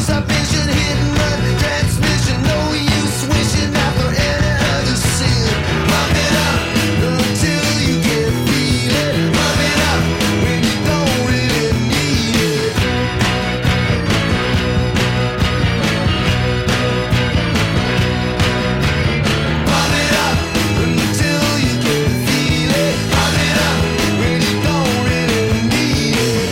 submission hitting the transmission. No use wishing after any other sin. Pump it up until you can feel it. Pump it up when you don't really need it. Pump it up until you can feel it. Pump it up when you don't really need it.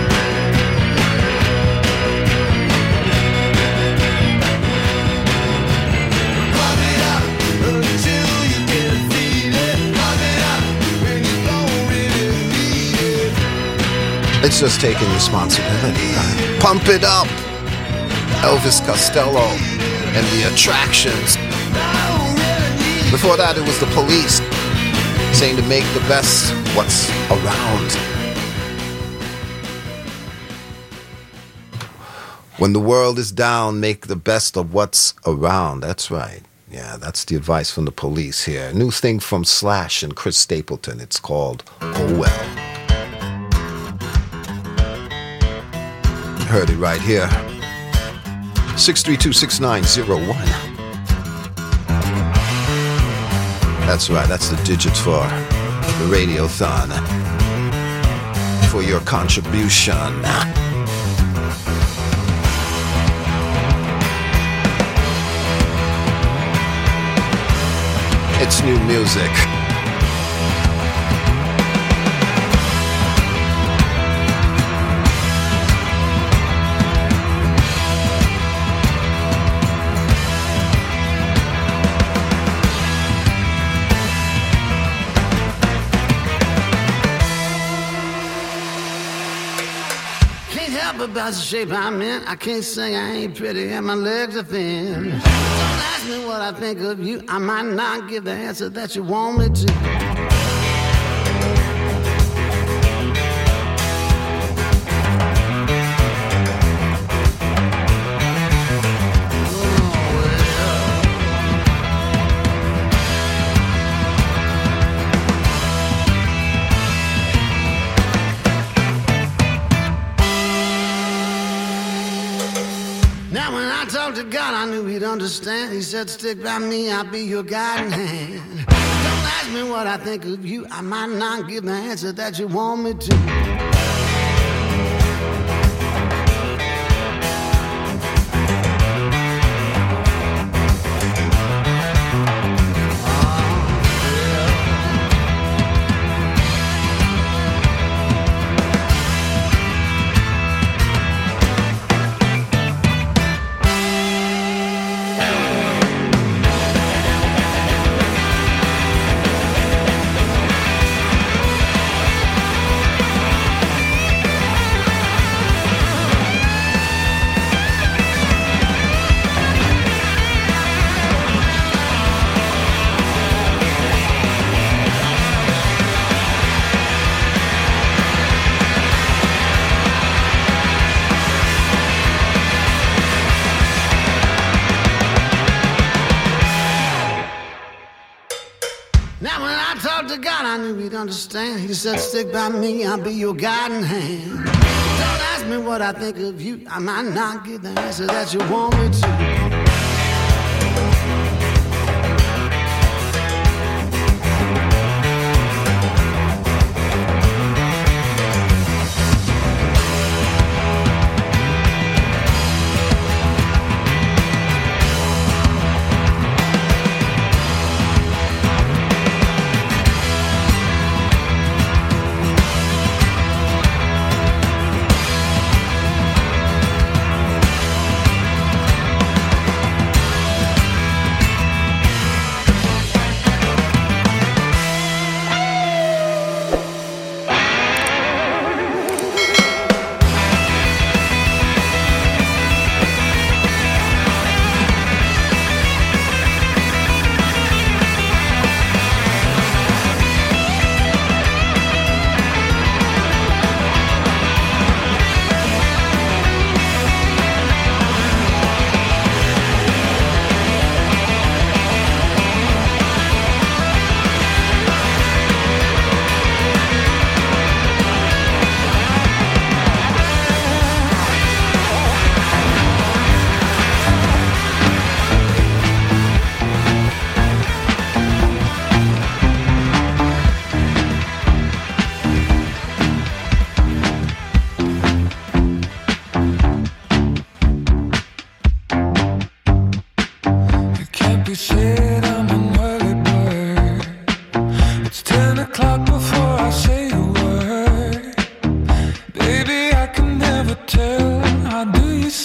Pump it up until you can feel it. Pump it up when you don't really need it. It's just taking responsibility. Pump it up. Elvis Costello and the Attractions. Before that, it was the Police saying to make the best what's around. When the world is down, make the best of what's around. That's right. Yeah, that's the advice from the Police here. New thing from Slash and Chris Stapleton. It's called Oh Well. Heard it right here. 632-6901. That's right, that's the digits for the Radiothon. For your contribution. It's new music. Can't help about the shape I'm in. I can't sing, I ain't pretty, and my legs are thin. Don't ask me what I think of you. I might not give the answer that you want me to. Now when I talked to God, I knew he'd understand. He said, stick by me, I'll be your guiding hand. Don't ask me what I think of you. I might not give the answer that you want me to. Now when I talked to God, I knew he'd understand. He said, stick by me, I'll be your guiding hand. Don't ask me what I think of you. I might not give the answer that you want me to.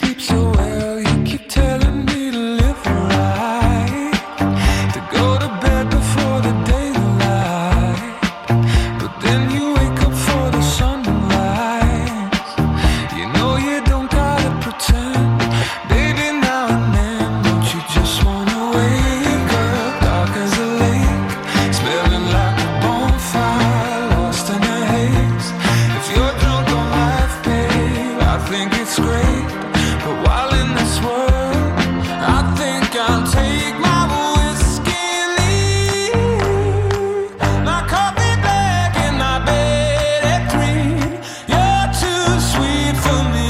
sleep so well. You keep telling me to live right, to go to bed before the daylight, but then you wake up for the sunrise. You know you don't gotta pretend, baby, now and then. Don't you just wanna wake up dark as a lake, smelling like a bonfire, lost in a haze. If you're drunk on life, babe, I think it's great. But while in this world, I think I'll take my whiskey and leave. My coffee black and my bed at 3. You're too sweet for me.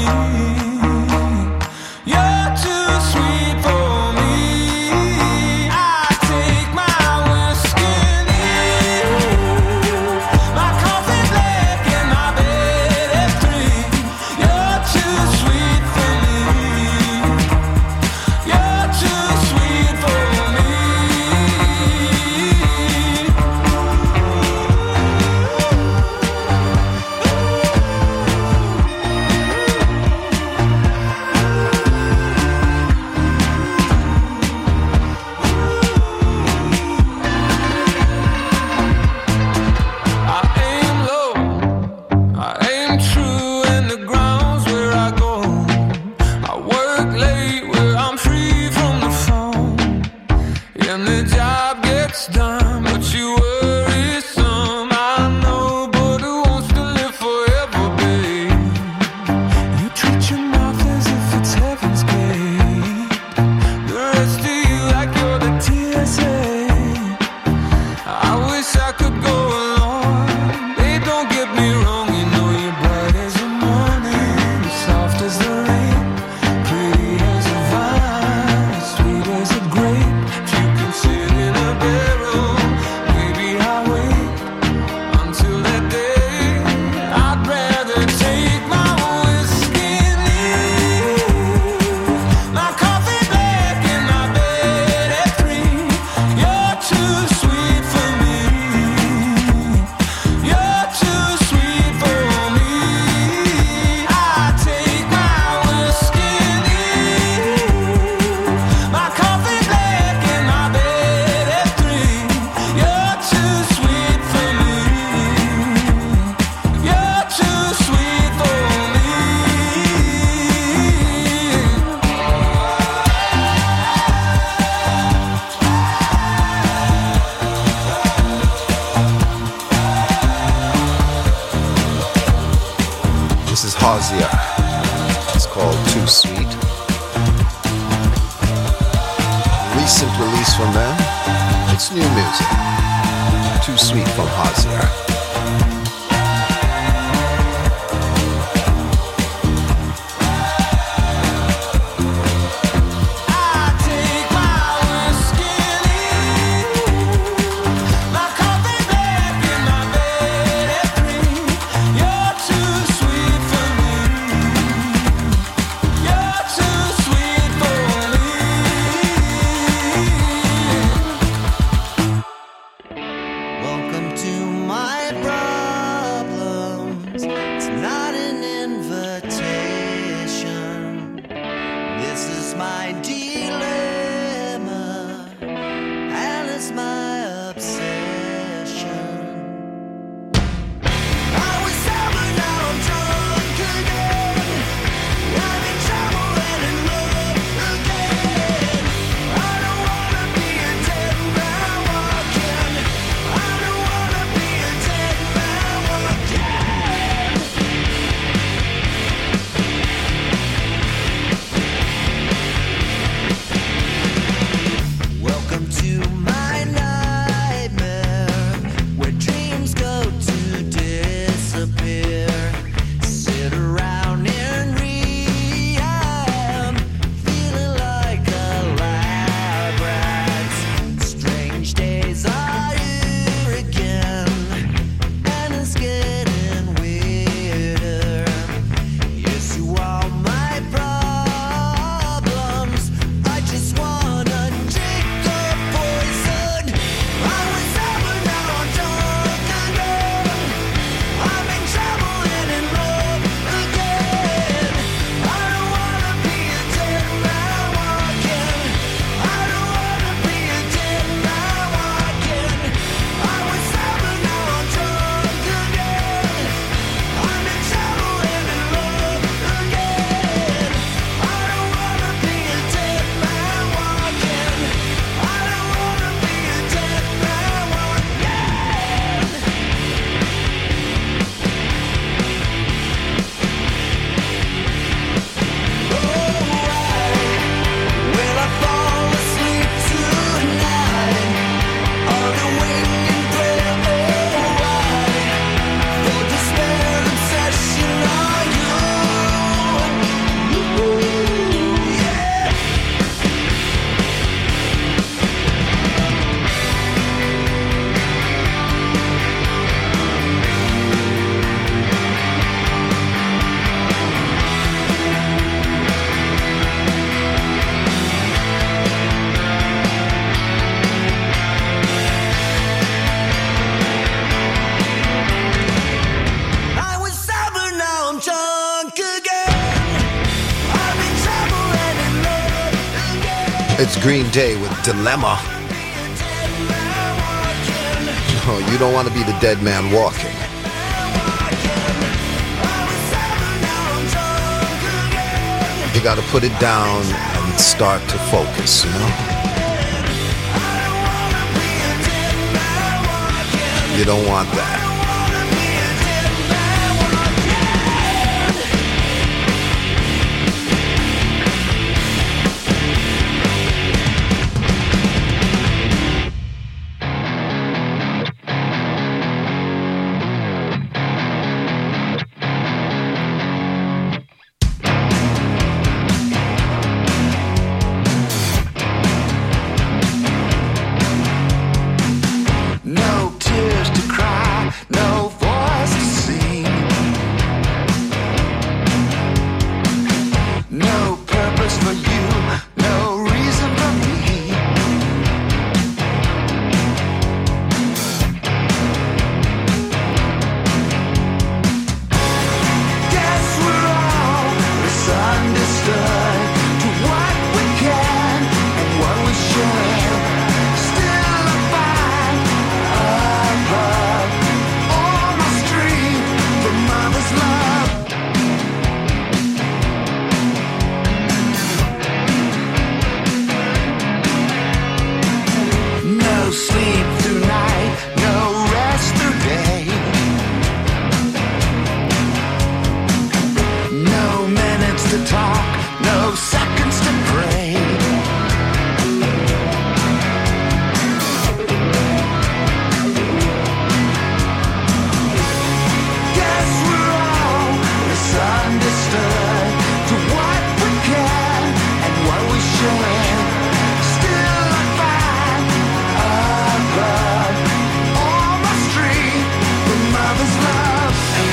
You're too sweet for me. I take my whiskey and leave. My coffee black and my bed at 3. You're too sweet for me. You're too sweet for me. I aim low, I aim true, and the ground's where I go. I work late where I'm free from the phone, and the job gets done, but you worry some. I know, but who wants to live forever, babe? You treat your mouth as if it's heaven's gate. The rest of you like you're the TSA. I wish I could go along. Babe, don't get me wrong. You know you're bright as the morning, you're soft as the rain, pretty as a vine, sweet as a grape. If you can sit in a barrel, maybe I'll wait until that day. I'd rather take my whiskey and leave. My coffee black and my bed at 3. You're too sweet for me. You're too sweet for me. I take my whiskey and leave. My coffee black and my bed at 3. You're too sweet for me. You're too sweet for me. This is Hosier. It's called Too Sweet. Recent release from them. It's new music. Too Sweet from Hosier. I take my whiskey and leave. My coffee black and my bed at 3. You're too sweet for me. You're too sweet for me. Welcome to my problems. It's not an invitation. This is my dilemma, and it's my obsession. I was sober, now I'm drunk again. I'm in trouble and in love again. I don't wanna be a dead man walking. I don't wanna be a dead man walking. It's Green Day with Dilemma. Oh, you don't want to be the dead man walking. You got to put it down and start to focus, you know? You don't want that. No tears to cry, no voice to sing, no purpose for you, no reason for me. Guess we're all misunderstood to what we can and what we should. Still a fight above, almost dream from mother's love. No sleep through night, no rest through day. No minutes to talk, no seconds to pray. Guess we're all misunderstood to what we can and what we should. Still a fight above, almost dream from mother's love.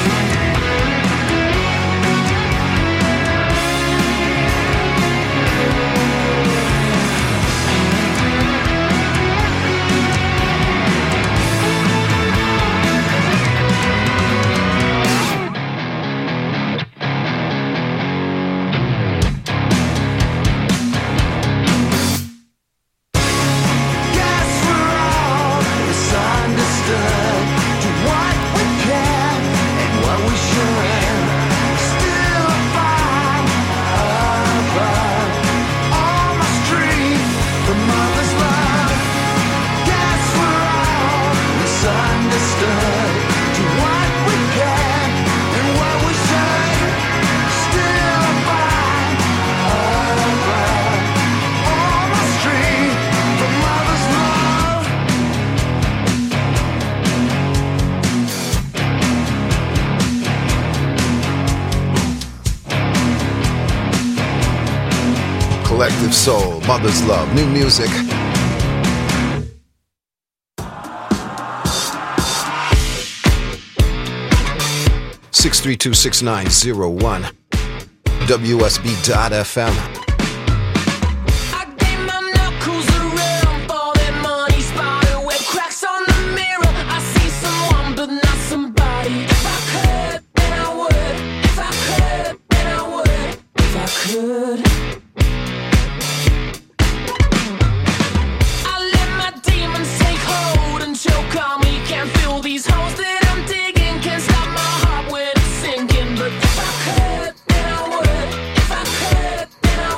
Guess we're all misunderstood to what we can and what we should. Still a fight above, almost dream from mother's love. Guess we're all misunderstood to what we can and what we should. Still a fight above, almost dream from mother's love. Collective Soul, Mother's Love, new music. Six 632-6901 WSB.FM. I gave my knuckles around for that money, spiderweb cracks on the mirror. I see someone, but not somebody. If I could, then I would. If I could, then I would. If I could. I let my demons take hold and choke on me. Can't feel these holes that I'm digging. Can't stop my heart when it's sinking. But if I could, then I would. If I could, then I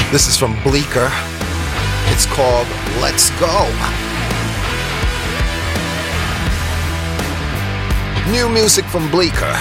This is from Bleecker. It's called Let's Go. New music from Bleecker.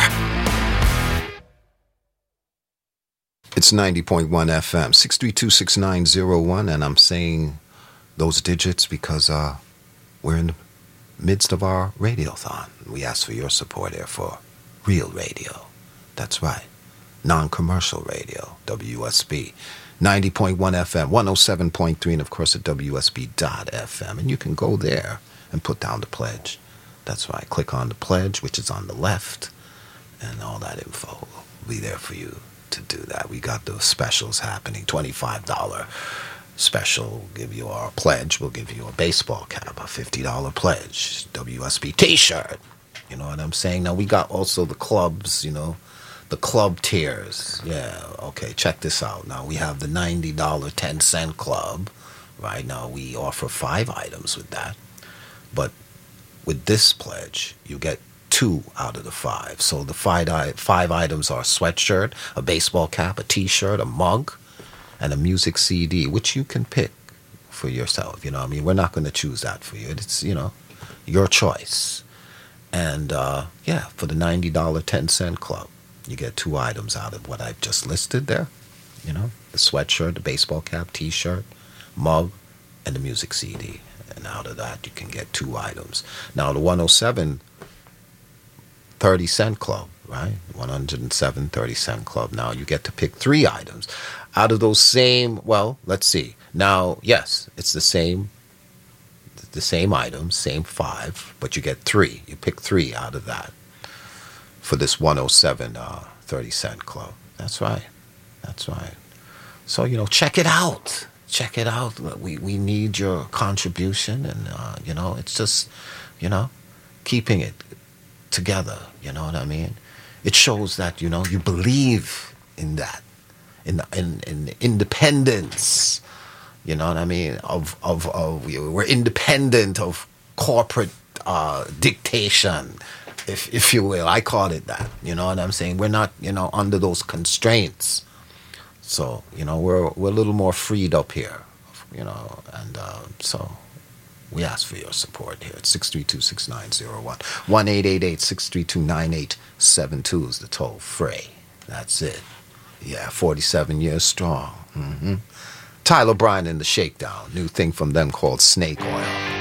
It's 90.1 FM, 632-6901, and I'm saying those digits because we're in the midst of our radiothon. We ask for your support here for real radio. That's right. Non-commercial radio, WSB. 90.1 FM, 107.3, and of course at WSB.FM. And you can go there and put down the pledge. That's right. Click on the pledge, which is on the left, and all that info will be there for you to do that. We got those specials happening. $25 special. Give you our pledge. We'll give you a baseball cap, a $50 pledge. WSB t-shirt. You know what I'm saying? Now we got also the clubs, you know, the club tiers. Yeah, okay, check this out. Now we have the $90 10-cent club. Right now we offer 5 items with that. But with this pledge, you get 2 out of the 5. So the 5 items are a sweatshirt, a baseball cap, a t-shirt, a mug, and a music CD, which you can pick for yourself. You know what I mean? We're not going to choose that for you. It's, you know, your choice. And, yeah, for the $90 10-cent club, you get 2 items out of what I've just listed there. You know, the sweatshirt, the baseball cap, t-shirt, mug, and the music CD. And out of that, you can get 2 items. Now, the 107 30-cent club, right? 107 30-cent club. Now, you get to pick 3 items. Out of those same, well, let's see. Now, yes, it's the same items, same 5, but you get 3. You pick 3 out of that for this 107 30-cent club. That's right. That's right. So, you know, check it out. Check it out. We need your contribution, and, you know, it's just, you know, keeping it together. You know what I mean? It shows that, you know, you believe in that, in independence. You know what I mean? We're independent of corporate dictation, if you will. I call it that. You know what I'm saying? We're not, you know, under those constraints. So, you know, we're a little more freed up here, you know, and so we ask for your support here at 632-6901. 1-888-632-9872 is the toll free. That's it. Yeah, 47 years strong. Tyler Bryant and the Shakedown. New thing from them called Snake Oil.